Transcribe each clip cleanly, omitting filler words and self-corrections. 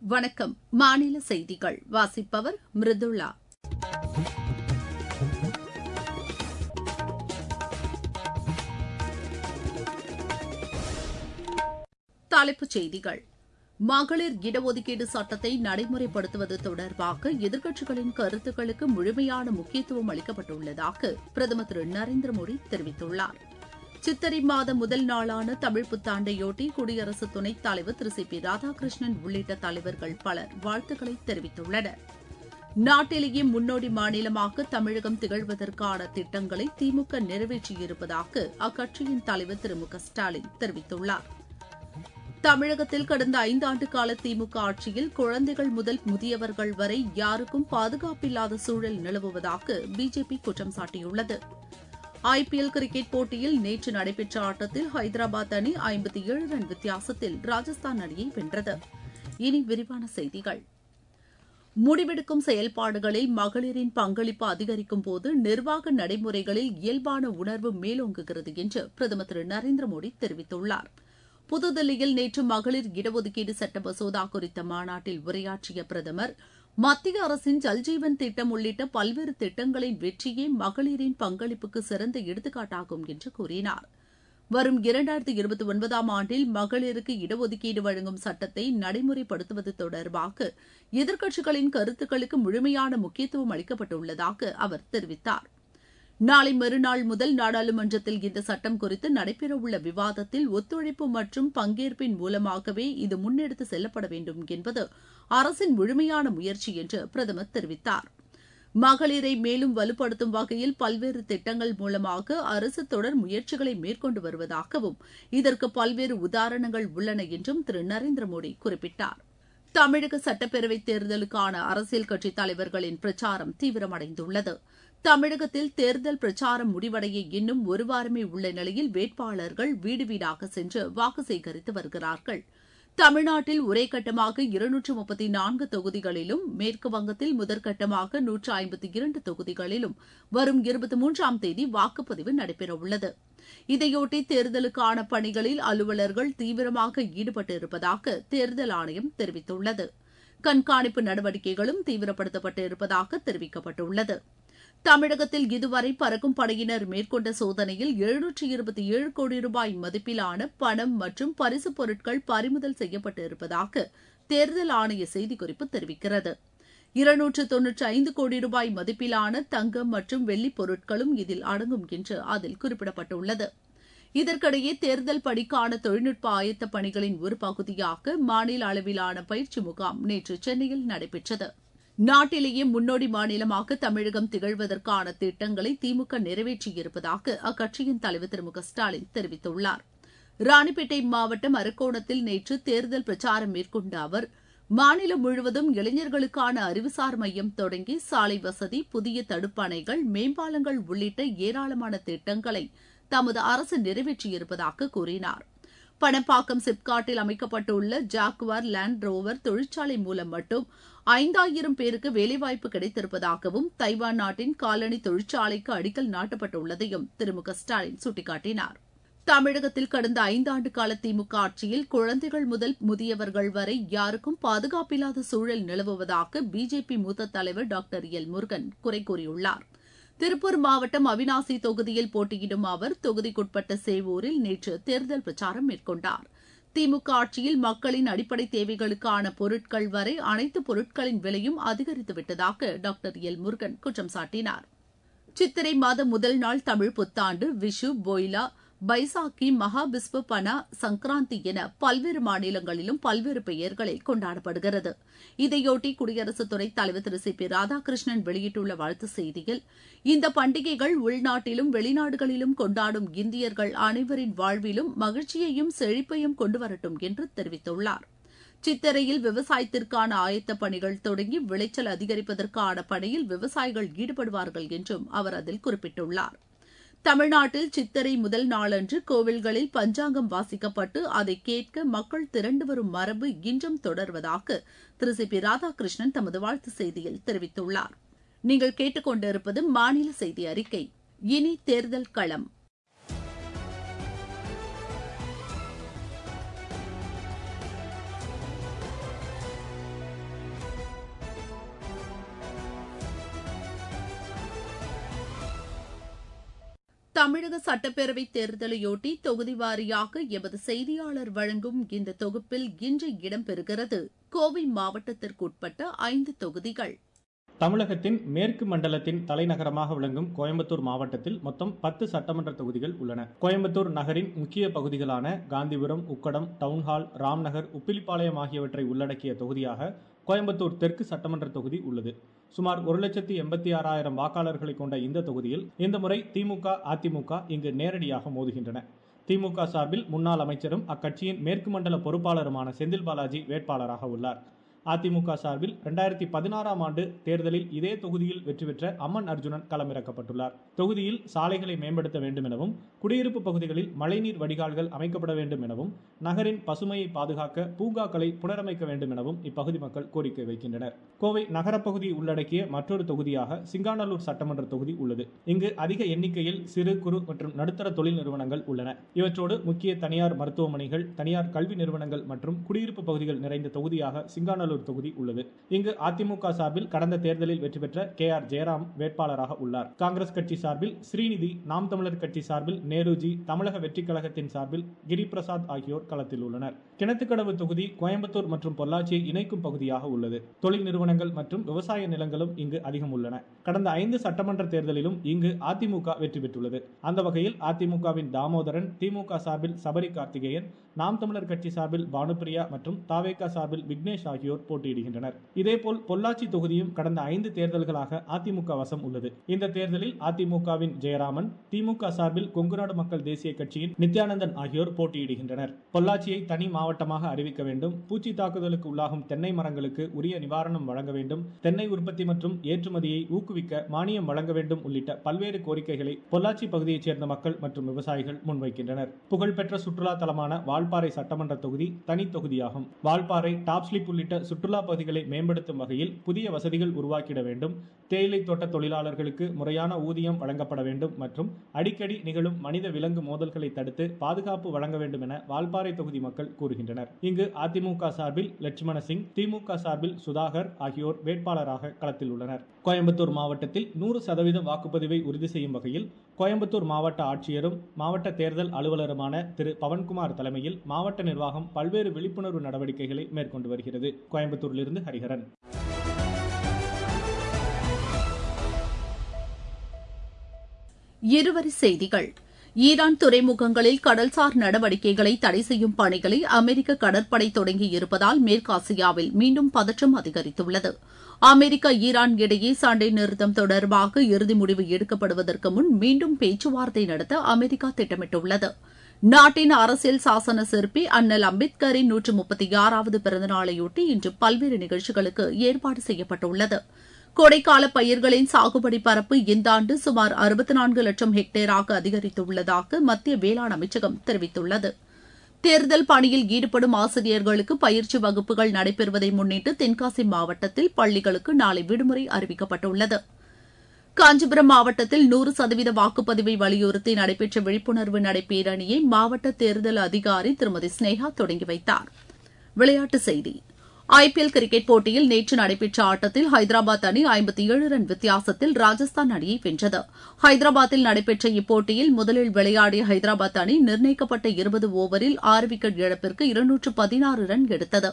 வணக்கம். மாநில செய்திகள் வாசிப்பவர் மிருதுளா. தலைப்புச் செய்திகள். மகளிர் இடஒதுக்கீடு சட்டத்தை நடைமுறைப்படுத்துவது தொடர்பாக எதிர்க்கட்சிகளின் கருத்துக்களுக்கு முழுமையான முக்கியத்துவம் அளிக்கப்பட்டுள்ளதாக பிரதமர் திரு நரேந்திர மோடி தெரிவித்துள்ளார். சித்திரை மாத முதல் நாளான தமிழ் புத்தாண்டையொட்டி குடியரசு துணைத் தலைவர் திரு சி பி ராதாகிருஷ்ணன் உள்ளிட்ட தலைவர்கள் பலர் வாழ்த்துக்களை தெரிவித்துள்ளனர். நாட்டிலேயே முன்னோடி மாநிலமாக தமிழகம் திகழ்வதற்கான திட்டங்களை திமுக நிறைவேற்றியிருப்பதாக அக்கட்சியின் தலைவர் திரு மு க ஸ்டாலின் தெரிவித்துள்ளார். தமிழகத்தில் கடந்த 5 ஆண்டு கால திமுக ஆட்சியில் குழந்தைகள் முதல் முதியவர்கள் வரை யாருக்கும் பாதுகாப்பில்லாத சூழல் நிலவுவதாக பிஜேபி குற்றம் சாட்டியுள்ளது. ஐபிஎல் கிரிக்கெட் போட்டியில் நேற்று நடைபெற்ற ஆட்டத்தில் ஹைதராபாத் அணி 57 ரன் வித்தியாசத்தில் ராஜஸ்தான் அணியை வென்றது. இனி விரிவான செய்திகள். முடிவெடுக்கும் செயல்பாடுகளில் மகளிரின் பங்களிப்பு அதிகரிக்கும் போது நிர்வாக நடைமுறைகளில் இயல்பான உணர்வு மேலோங்குகிறது என்று பிரதமர் திரு நரேந்திர மோடி தெரிவித்துள்ளார். புதுதில்லியில் நேற்று மகளிர் இடஒதுக்கீடு சட்ட மசோதா குறித்த மாநாட்டில் உரையாற்றிய பிரதமர், மத்திய அரசின் ஜல்ஜீவன் திட்டம் உள்ளிட்ட பல்வேறு திட்டங்களின் வெற்றியே மகளிரின் பங்களிப்புக்கு சிறந்த எடுத்துக்காட்டாகும் என்று கூறினார். வரும் 2029ஆம் ஆண்டில் மகளிருக்கு இடஒதுக்கீடு வழங்கும் சட்டத்தை நடைமுறைப்படுத்துவது தொடர்பாக எதிர்க்கட்சிகளின் கருத்துக்களுக்கு முழுமையான முக்கியத்துவம் அளிக்கப்பட்டுள்ளதாக அவர் தெரிவித்தார். நாளை மறுநாள் முதல் நாடாளுமன்றத்தில் இந்த சட்டம் குறித்து நடைபெறவுள்ள விவாதத்தில் ஒத்துழைப்பு மற்றும் பங்கேற்பின் மூலமாகவே இது முன்னெடுத்து செல்லப்பட வேண்டும் என்பது அரசின் முழுமையான முயற்சி என்று பிரதமர் தெரிவித்தார். மகளிரை மேலும் வலுப்படுத்தும் வகையில் பல்வேறு திட்டங்கள் மூலமாக அரசு தொடர் முயற்சிகளை மேற்கொண்டு வருவதாகவும் இதற்கு பல்வேறு உதாரணங்கள் உள்ளன என்றும் திரு நரேந்திர மோடி குறிப்பிட்டார். தமிழக சட்டப்பேரவைத் தேர்தலுக்கான அரசியல் கட்சித் தலைவர்களின் பிரச்சாரம் தீவிரமடைந்துள்ளது. தமிழகத்தில் தேர்தல் பிரச்சாரம் முடிவடைய இன்னும் ஒரு வாரமே உள்ள நிலையில் வேட்பாளர்கள் வீடு வீடாக சென்று வாக்கு சேகரித்து வருகிறார்கள். தமிழ்நாட்டில் ஒரே கட்டமாக 234 தொகுதிகளிலும், மேற்குவங்கத்தில் முதற்கட்டமாக 152 தொகுதிகளிலும் வரும் 23ஆம் தேதி வாக்குப்பதிவு நடைபெறவுள்ளது. இதையொட்டி தேர்தலுக்கான பணிகளில் அலுவலர்கள் தீவிரமாக ஈடுபட்டிருப்பதாக தேர்தல் ஆணையம் தெரிவித்துள்ளது. கண்காணிப்பு நடவடிக்கைகளும் தீவிரப்படுத்தப்பட்டு இருப்பதாக தெரிவிக்கப்பட்டுள்ளது. தமிழகத்தில் இதுவரை பறக்கும் படையினர் மேற்கொண்ட சோதனையில் 727 கோடி ரூபாய் மதிப்பிலான பணம் மற்றும் பரிசுப் பொருட்கள் பறிமுதல் செய்யப்பட்டு இருப்பதாக தேர்தல் ஆணைய செய்திக்குறிப்பு தெரிவிக்கிறது. 295 கோடி ரூபாய் மதிப்பிலான தங்கம் மற்றும் வெள்ளிப் பொருட்களும் இதில் அடங்கும் என்று அதில் குறிப்பிடப்பட்டுள்ளது. இதற்கிடையே தேர்தல் பணிக்கான தொழில்நுட்ப ஆயத்த பணிகளின் ஒரு பகுதியாக மாநில அளவிலான பயிற்சி முகாம் நேற்று சென்னையில் நடைபெற்றது. நாட்டிலேயே முன்னோடி மாநிலமாக தமிழகம் திகழ்வதற்கான திட்டங்களை திமுக நிறைவேற்றியிருப்பதாக அக்கட்சியின் தலைவர் திரு மு க ஸ்டாலின் தெரிவித்துள்ளார். ராணிப்பேட்டை மாவட்டம் அரக்கோணத்தில் நேற்று தேர்தல் பிரச்சாரம் மேற்கொண்ட அவர், மாநிலம் முழுவதும் இளைஞர்களுக்கான அறிவுசார் மையம் தொடங்கி சாலை வசதி, புதிய தடுப்பணைகள், மேம்பாலங்கள் உள்ளிட்ட ஏராளமான திட்டங்களை தமது அரசு நிறைவேற்றியிருப்பதாக கூறினார். பணப்பாக்கம் சிப்காட்டில் அமைக்கப்பட்டுள்ள ஜாக்குவார் லேண்ட் ரோவர் தொழிற்சாலை மூலம் மட்டும் 5000 பேருக்கு வேலைவாய்ப்பு கிடைத்திருப்பதாகவும், தைவான் நாட்டின் காலனி தொழிற்சாலைக்கு அடிக்கல் நாட்டப்பட்டுள்ளதையும் திரு மு க ஸ்டாலின் சுட்டிக்காட்டினார். தமிழகத்தில் கடந்த 5 ஆண்டு கால திமுக ஆட்சியில் குழந்தைகள் முதல் முதியவர்கள் வரை யாருக்கும் பாதுகாப்பில்லாத சூழல் நிலவுவதாக பிஜேபி மூத்த தலைவர் டாக்டர் எல் முருகன் குறை கூறியுள்ளார். திருப்பூர் மாவட்டம் அவிநாசி தொகுதியில் போட்டியிடும் அவர் தொகுதிக்குட்பட்ட சேவூரில் நேற்று தேர்தல் பிரச்சாரம் மேற்கொண்டார். திமுக ஆட்சியில் மக்களின் அடிப்படை தேவைகளுக்கான பொருட்கள் வரை அனைத்து பொருட்களின் விலையும் அதிகரித்துவிட்டதாக டாக்டர் எல் முருகன் குற்றம் சாட்டினார். சித்திரை மாத முதல் நாள் தமிழ் புத்தாண்டு, விஷு, போய்லா, பைசாக்கி, மகாபிஸ்பு பனா, சங்கராந்தி என பல்வேறு மாநிலங்களிலும் பல்வேறு பெயர்களில் கொண்டாடப்படுகிறது. இதையொட்டி குடியரசு துணைத் தலைவர் திரு சி பி ராதாகிருஷ்ணன் வெளியிட்டுள்ள வாழ்த்துச் செய்தியில், இந்த பண்டிகைகள் உள்நாட்டிலும் வெளிநாடுகளிலும் கொண்டாடும் இந்தியர்கள் அனைவரின் வாழ்விலும் மகிழ்ச்சியையும் செழிப்பையும் கொண்டுவரட்டும் என்று தெரிவித்துள்ளார். சித்திரையில் விவசாயத்திற்கான ஆயத்த பணிகள் தொடங்கி விளைச்சல் அதிகரிப்பதற்கான பணியில் விவசாயிகள் ஈடுபடுவார்கள் என்றும் அவர் அதில் குறிப்பிட்டுள்ளார். தமிழ்நாட்டில் சித்திரை முதல் நாளன்று கோவில்களில் பஞ்சாங்கம் வாசிக்கப்பட்டு அதை கேட்க மக்கள் திரண்டு வரும் மரபு இன்றும் தொடர்வதாக திரு சி பி ராதாகிருஷ்ணன் தமது வாழ்த்துச் செய்தியில் தெரிவித்துள்ளார். நீங்கள் கேட்டுக்கொண்டிருப்பது மாநில செய்தி அறிக்கை. இனி தேர்தல் களம். தமிழக சட்டப்பேரவைத் தேர்தலையொட்டி தொகுதி வாரியாக எமது செய்தியாளர் வழங்கும் இந்த தொகுப்பில் இன்று இடம்பெறுகிறது கோவை மாவட்டத்திற்குட்பட்ட 5 தொகுதிகள். தமிழகத்தின் மேற்கு மண்டலத்தின் தலைநகரமாக விளங்கும் கோயம்புத்தூர் மாவட்டத்தில் மொத்தம் 10 சட்டமன்ற தொகுதிகள் உள்ளன. கோயம்புத்தூர் நகரின் முக்கிய பகுதிகளான காந்திபுரம், உக்கடம், டவுன்ஹால், ராம்நகர், உப்பிலிப்பாளையம் ஆகியவற்றை உள்ளடக்கிய தொகுதியாக கோயம்புத்தூர் தெற்கு சட்டமன்ற தொகுதி உள்ளது. சுமார் 1,86,000 வாக்காளர்களை கொண்ட இந்த தொகுதியில் இந்த முறை திமுக, அதிமுக இங்கு நேரடியாக மோதுகின்றன. திமுக சார்பில் முன்னாள் அமைச்சரும் அக்கட்சியின் மேற்கு மண்டல பொறுப்பாளருமான செந்தில் பாலாஜி வேட்பாளராக உள்ளார். அதிமுக சார்பில் 2016ஆம் ஆண்டு தேர்தலில் இதே தொகுதியில் வெற்றி பெற்ற அம்மன் அர்ஜுனன் களமிறக்கப்பட்டுள்ளார். தொகுதியில் சாலைகளை மேம்படுத்த வேண்டும் எனவும், குடியிருப்பு பகுதிகளில் மழைநீர் வடிகால்கள் அமைக்கப்பட வேண்டும் எனவும், நகரின் பசுமையை பாதுகாக்க பூங்காக்களை புனரமைக்க வேண்டும் எனவும் இப்பகுதி மக்கள் கோரிக்கை வைக்கின்றனர். கோவை நகரப்பகுதியை உள்ளடக்கிய மற்றொரு தொகுதியாக சிங்காநல்லூர் சட்டமன்ற தொகுதி உள்ளது. இங்கு அதிக எண்ணிக்கையில் சிறு, குறு மற்றும் நடுத்தர தொழில் நிறுவனங்கள் உள்ளன. இவற்றோடு முக்கிய தனியார் மருத்துவமனைகள், தனியார் கல்வி நிறுவனங்கள் மற்றும் குடியிருப்பு பகுதிகள் நிறைந்த தொகுதியாக சிங்காநல்லூர் தொகுதி உள்ளது. இங்கு அதிமுக சார்பில் கடந்த தேர்தலில் வெற்றி பெற்ற KR ஜெயராம் வேட்பாளராக உள்ளார். காங்கிரஸ் கட்சி சார்பில் ஸ்ரீநிதி, நாம் தமிழர் கட்சி சார்பில் நேருஜி, தமிழக வெற்றி கழகத்தின் சார்பில் கிரிபிரசாத் ஆகியோர் களத்தில் உள்ளனர். கிணத்துக்கடவு தொகுதி கோயம்புத்தூர் மற்றும் பொள்ளாச்சியை இணைக்கும் பகுதியாக உள்ளது. தொழில் நிறுவனங்கள் மற்றும் விவசாய நிலங்களும் இங்கு அதிகம் உள்ளன. கடந்த 5 சட்டமன்ற தேர்தலிலும் இங்கு அதிமுக வெற்றி பெற்றுள்ளது. அந்த வகையில் அதிமுகவின் தாமோதரன், திமுக சார்பில் சபரி கார்த்திகேயன், நாம் தமிழர் கட்சி சார்பில் பானுப்பிரியா மற்றும் தாவேகா சார்பில் விக்னேஷ் ஆகியோர் போட்டியிடுகின்றனர். இதேபோல் பொள்ளாச்சி தொகுதியும் கடந்த 5 தேர்தல்களாக அதிமுக வசம் உள்ளது. இந்த தேர்தலில் அதிமுகவின் ஜெயராமன், திமுக சார்பில் கொங்குநாடு மக்கள் தேசிய கட்சியின் நித்யானந்தன் ஆகியோர் போட்டியிடுகின்றனர். பொள்ளாச்சியை தனி மாவட்டமாக அறிவிக்க வேண்டும், பூச்சி தாக்குதலுக்கு உள்ளாகும் தென்னை மரங்களுக்கு உரிய நிவாரணம் வழங்க வேண்டும், தென்னை உற்பத்தி மற்றும் ஏற்றுமதியை ஊக்குவிக்க மானியம் வழங்க வேண்டும் உள்ளிட்ட பல்வேறு கோரிக்கைகளை பொள்ளாச்சி பகுதியைச் சேர்ந்த மக்கள் மற்றும் விவசாயிகள் முன்வைக்கின்றனர். புகழ்பெற்ற சுற்றுலா தலமான வால்பாறை சட்டமன்ற தொகுதி தனி தொகுதியாகும். வால்பாறை, டாப் ஸ்லிப் உள்ளிட்ட சுற்றுலா பகுதிகளை மேம்படுத்தும் வகையில் புதிய வசதிகள் உருவாக்கிட வேண்டும், தேயிலை தோட்ட தொழிலாளர்களுக்கு முறையான ஊதியம் வழங்கப்பட வேண்டும் மற்றும் அடிக்கடி நிகழும் மனித விலங்கு மோதல்களை தடுத்து பாதுகாப்பு வழங்க வேண்டும் என வால்பாறை தொகுதி மக்கள் கூறுகின்றனர். இங்கு அதிமுக சார்பில் லட்சுமண சிங், திமுக சார்பில் சுதாகர் ஆகியோர் வேட்பாளராக களத்தில் உள்ளனர். கோயம்புத்தூர் மாவட்டத்தில் 100% வாக்குப்பதிவை உறுதி செய்யும் வகையில் கோயம்புத்தூர் மாவட்ட ஆட்சியரும் மாவட்ட தேர்தல் அலுவலருமான திரு பவன்குமார் தலைமையில் மாவட்ட நிர்வாகம் பல்வேறு விழிப்புணர்வு நடவடிக்கைகளை மேற்கொண்டு வருகிறது. கோயம்புத்தூரிலிருந்து ஹரிஹரன். இருவரி செய்திகள். ஈரான் துறைமுகங்களில் கடல்சார் நடவடிக்கைகளை தடை செய்யும் பணிகளை அமெரிக்க கடற்படை தொடங்கியிருப்பதால் மேற்காசியாவில் மீண்டும் பதற்றம் அதிகரித்துள்ளது. அமெரிக்கா, ஈரான் இடையே சண்டை நிறுத்தம் தொடர்பாக இறுதி முடிவு எடுக்கப்படுவதற்கு முன் மீண்டும் பேச்சுவார்த்தை நடத்த அமெரிக்கா திட்டமிட்டுள்ளது. நாட்டின் அரசியல் சாசன சிற்பி அண்ணல் அம்பேத்கரின் 136வது பிறந்தநாளையொட்டி இன்று பல்வேறு நிகழ்ச்சிகளுக்கு ஏற்பாடு செய்யப்பட்டுள்ளது. கோடைக்கால பயிர்களின் சாகுபடி பரப்பு இந்த ஆண்டு சுமார் 64 லட்சம் ஹெக்டேராக அதிகரித்துள்ளதாக மத்திய வேளாண் அமைச்சகம் தெரிவித்துள்ளது. தேர்தல் பணியில் ஈடுபடும் ஆசிரியர்களுக்கு பயிற்சி வகுப்புகள் நடைபெறுவதை முன்னிட்டு தென்காசி மாவட்டத்தில் பள்ளிகளுக்கு நாளை விடுமுறை அறிவிக்கப்பட்டுள்ளது. காஞ்சிபுரம் மாவட்டத்தில் 100% வாக்குப்பதிவை வலியுறுத்தி நடைபெற்ற விழிப்புணர்வு நடைபேரணியை மாவட்ட தேர்தல் அதிகாரி திருமதி ஸ்னேகா தொடங்கி வைத்தார். விளையாட்டுச் செய்தி. IPL கிரிக்கெட் போட்டியில் நேற்று நடைபெற்ற ஆட்டத்தில் ஹைதராபாத் அணி 57 ரன் வித்தியாசத்தில் ராஜஸ்தான் அணியை வென்றது. ஹைதராபாத்தில் நடைபெற்ற இப்போட்டியில் முதலில் விளையாடிய ஹைதராபாத் அணி நிர்ணயிக்கப்பட்ட 20 ஓவரில் 6 விக்கெட் இழப்பிற்கு 216 ரன் எடுத்தது.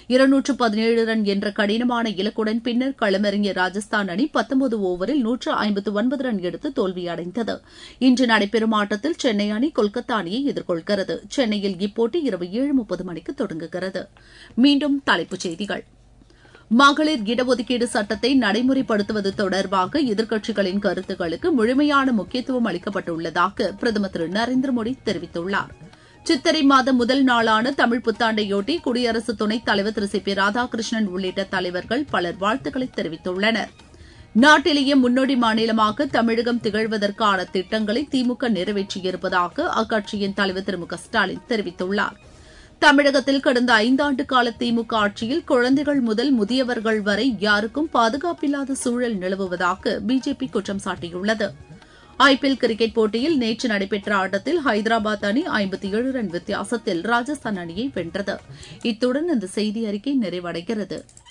217 ரன் என்ற கடினமான இலக்குடன் பின்னர் களமிறங்கிய ராஜஸ்தான் அணி 19 ஓவரில் 159 ரன் எடுத்து தோல்வியடைந்தது. இன்று நடைபெறும் ஆட்டத்தில் சென்னை அணி கொல்கத்தா அணியை எதிர்கொள்கிறது. சென்னையில் இப்போட்டி இரவு 7:30 மணிக்கு தொடங்குகிறது. மீண்டும் தலைப்புச் செய்திகள். மகளிர் இடஒதுக்கீடு சட்டத்தை நடைமுறைப்படுத்துவது தொடர்பாக எதிர்க்கட்சிகளின் கருத்துக்களுக்கு முழுமையான முக்கியத்துவம் அளிக்கப்பட்டுள்ளதாக பிரதமர் திரு நரேந்திர மோடி தெரிவித்துள்ளார். சித்திரை மாதம் முதல் நாளான தமிழ் புத்தாண்டையொட்டி குடியரசு துணைத் தலைவர் திரு சி.பி. ராதாகிருஷ்ணன் உள்ளிட்ட தலைவர்கள் பலர் வாழ்த்துக்களை தெரிவித்துள்ளனர். நாட்டிலேயே முன்னோடி மாநிலமாக தமிழகம் திகழ்வதற்கான திட்டங்களை திமுக நிறைவேற்றியிருப்பதாக அக்கட்சியின் தலைவர் திரு மு க ஸ்டாலின் தெரிவித்துள்ளார். தமிழகத்தில் கடந்த 5 ஆண்டு கால திமுக ஆட்சியில் குழந்தைகள் முதல் முதியவர்கள் வரை யாருக்கும் பாதுகாப்பில்லாத சூழல் நிலவுவதாக பிஜேபி குற்றம் சாட்டியுள்ளது. IPL கிரிக்கெட் போட்டியில் நேற்று நடைபெற்ற ஆட்டத்தில் ஹைதராபாத் அணி 57 ரன் வித்தியாசத்தில் ராஜஸ்தான் அணியை வென்றது. இத்துடன் இந்த செய்தி அறிக்கை நிறைவடைகிறது.